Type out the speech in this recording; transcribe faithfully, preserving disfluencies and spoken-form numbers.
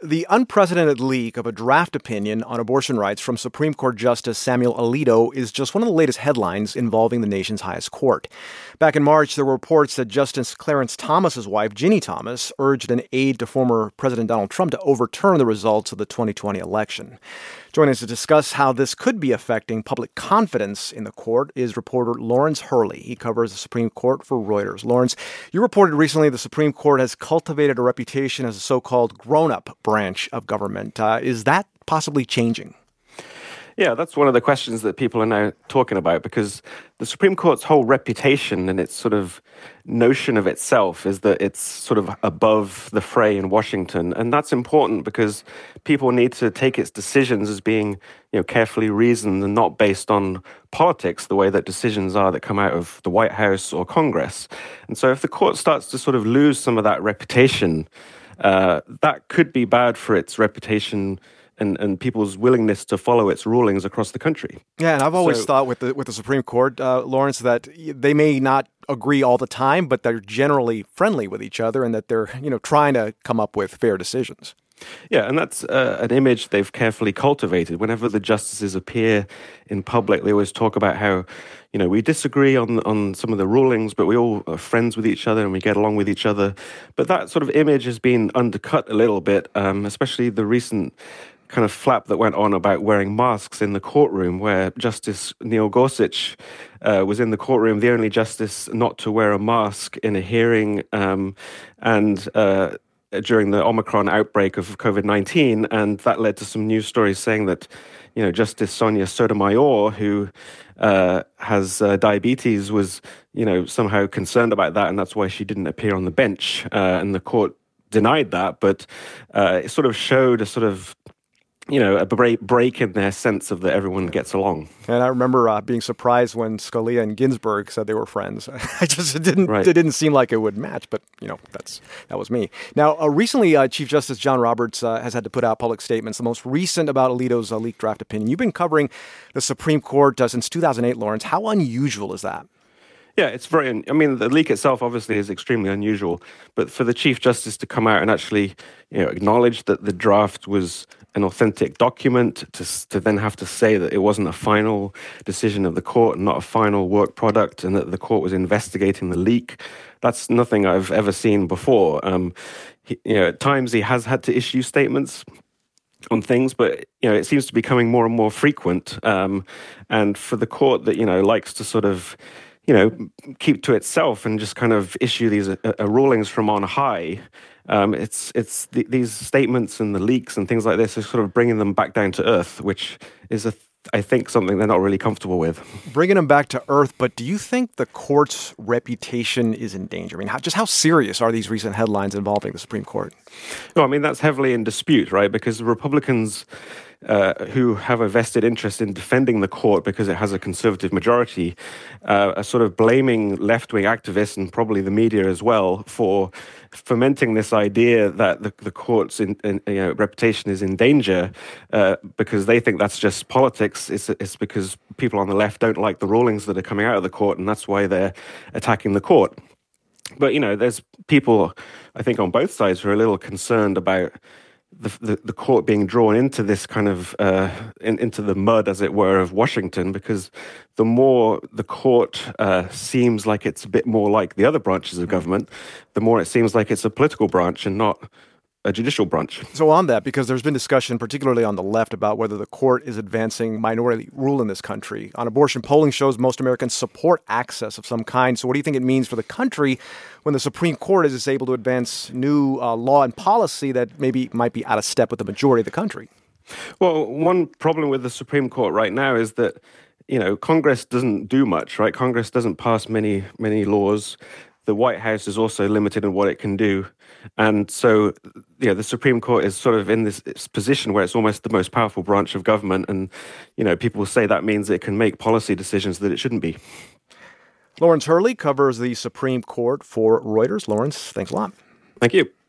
The unprecedented leak of a draft opinion on abortion rights from Supreme Court Justice Samuel Alito is just one of the latest headlines involving the nation's highest court. Back in March, there were reports that Justice Clarence Thomas's wife, Ginny Thomas, urged an aide to former President Donald Trump to overturn the results of the twenty twenty election. Joining us to discuss how this could be affecting public confidence in the court is reporter Lawrence Hurley. He covers the Supreme Court for Reuters. Lawrence, you reported recently the Supreme Court has cultivated a reputation as a so-called grown-up branch of government. Uh, is that possibly changing? Yeah, that's one of the questions that people are now talking about, because the Supreme Court's whole reputation and its sort of notion of itself is that it's sort of above the fray in Washington. And that's important because people need to take its decisions as being, you know, carefully reasoned and not based on politics, the way that decisions are that come out of the White House or Congress. And so if the court starts to sort of lose some of that reputation, uh, that could be bad for its reputation And, and people's willingness to follow its rulings across the country. Yeah, and I've always so, thought with the with the Supreme Court, uh, Lawrence, that they may not agree all the time, but they're generally friendly with each other, and that they're you know trying to come up with fair decisions. Yeah, and that's uh, an image they've carefully cultivated. Whenever the justices appear in public, they always talk about how, you know, we disagree on on some of the rulings, but we all are friends with each other and we get along with each other. But that sort of image has been undercut a little bit, um, especially the recent kind of flap that went on about wearing masks in the courtroom, where Justice Neil Gorsuch uh, was in the courtroom, the only justice not to wear a mask in a hearing, um, and uh, during the Omicron outbreak of covid nineteen, and that led to some news stories saying that, you know, Justice Sonia Sotomayor, who uh, has uh, diabetes, was, you know, somehow concerned about that, and that's why she didn't appear on the bench, uh, and the court denied that, but uh, it sort of showed a sort of you know, a break, break in their sense of that everyone gets along. And I remember uh, being surprised when Scalia and Ginsburg said they were friends. I just it didn't right. it didn't seem like it would match, but you know that's that was me. Now, uh, recently, uh, Chief Justice John Roberts uh, has had to put out public statements. The most recent about Alito's uh, leaked draft opinion. You've been covering the Supreme Court uh, since two thousand eight, Lawrence. How unusual is that? Yeah, it's very, I mean, the leak itself obviously is extremely unusual, but for the Chief Justice to come out and actually, you know, acknowledge that the draft was an authentic document, to to then have to say that it wasn't a final decision of the court, not a final work product, and that the court was investigating the leak, that's nothing I've ever seen before. Um, he, you know, at times he has had to issue statements on things, but you know, it seems to be becoming more and more frequent. Um, and for the court that, you know, likes to sort of, you know, keep to itself and just kind of issue these uh, uh, rulings from on high, um, it's it's the, these statements and the leaks and things like this are sort of bringing them back down to earth, which is, a, I think, something they're not really comfortable with. Bringing them back to earth, but do you think the court's reputation is in danger? I mean, how, just how serious are these recent headlines involving the Supreme Court? No, I mean, that's heavily in dispute, right? Because the Republicans Uh, who have a vested interest in defending the court because it has a conservative majority, uh, are sort of blaming left-wing activists and probably the media as well for fomenting this idea that the, the court's in, in, you know, reputation is in danger, uh, because they think that's just politics. It's, it's because people on the left don't like the rulings that are coming out of the court, and that's why they're attacking the court. But, you know, there's people, I think, on both sides who are a little concerned about The, the, the court being drawn into this kind of, uh, in, into the mud, as it were, of Washington, because the more the court uh, seems like it's a bit more like the other branches of government, the more it seems like it's a political branch and not a judicial branch. So on that, because there's been discussion, particularly on the left, about whether the court is advancing minority rule in this country. On abortion, polling shows most Americans support access of some kind. So what do you think it means for the country when the Supreme Court is able to advance new uh, law and policy that maybe might be out of step with the majority of the country? Well, one problem with the Supreme Court right now is that, you know, Congress doesn't do much, right? Congress doesn't pass many, many laws. The White House is also limited in what it can do. And so, you know, the Supreme Court is sort of in this position where it's almost the most powerful branch of government. And, you know, people say that means it can make policy decisions that it shouldn't be. Lawrence Hurley covers the Supreme Court for Reuters. Lawrence, thanks a lot. Thank you.